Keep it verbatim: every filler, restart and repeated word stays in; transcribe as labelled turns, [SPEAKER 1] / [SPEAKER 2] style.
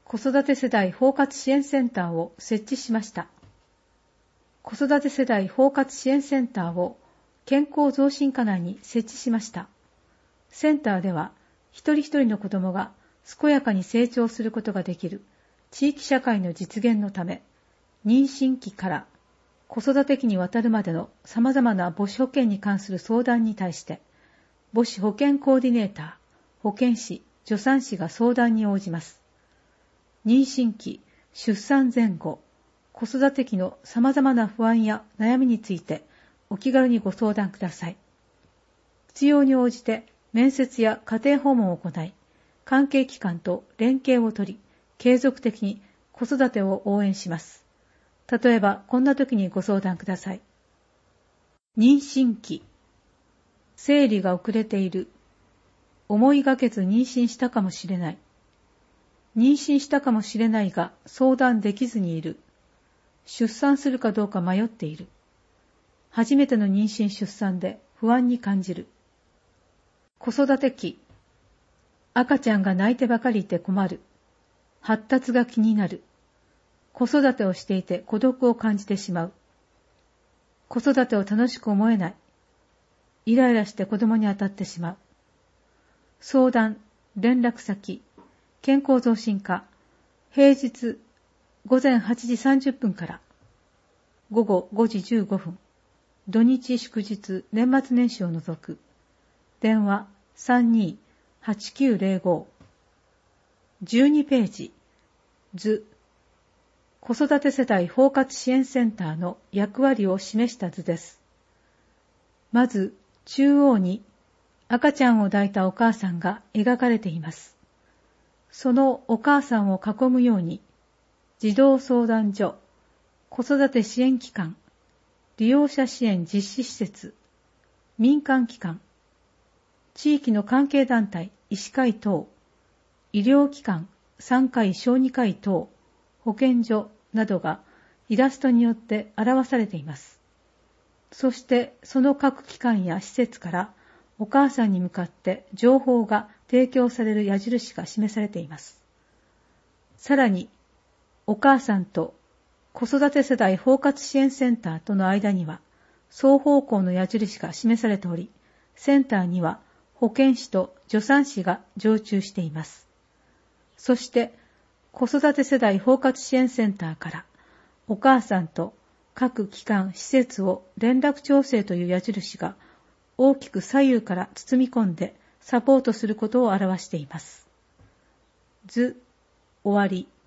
[SPEAKER 1] 子育て世代包括支援センターを設置しました。子育て世代包括支援センターを健康増進課内に設置しました。センターでは一人一人の子どもが健やかに成長することができる地域社会の実現のため、妊娠期から子育て期にわたるまでの様々な母子保健に関する相談に対して、母子保健コーディネーター、保健師、助産師が相談に応じます。妊娠期、出産前後、子育て期の様々な不安や悩みについてお気軽にご相談ください。必要に応じて面接や家庭訪問を行い、関係機関と連携を取り、継続的に子育てを応援します。例えば、こんな時にご相談ください。妊娠期、生理が遅れている、思いがけず妊娠したかもしれない、妊娠したかもしれないが相談できずにいる、出産するかどうか迷っている、初めての妊娠出産で不安に感じる。子育て期、赤ちゃんが泣いてばかりいて困る、発達が気になる、子育てをしていて孤独を感じてしまう、子育てを楽しく思えない、イライラして子供に当たってしまう。相談、連絡先、健康増進課、平日ごぜんはちじさんじゅっぷんからごごごじじゅうごふん、土日祝日年末年始を除く、電話 さんにーはちきゅうぜろご、じゅうにページ、図、子育て世代包括支援センターの役割を示した図です。まず、中央に赤ちゃんを抱いたお母さんが描かれています。そのお母さんを囲むように、児童相談所、子育て支援機関、利用者支援実施施設、民間機関、地域の関係団体、医師会等、医療機関、産科医小児科医等、保健所などがイラストによって表されています。そしてその各機関や施設からお母さんに向かって情報が提供される矢印が示されています。さらに、お母さんと子育て世代包括支援センターとの間には双方向の矢印が示されており、センターには保健師と助産師が常駐しています。そして、子育て世代包括支援センターからお母さんと各機関、施設を連絡調整という矢印が大きく左右から包み込んでサポートすることを表しています。図、終わり。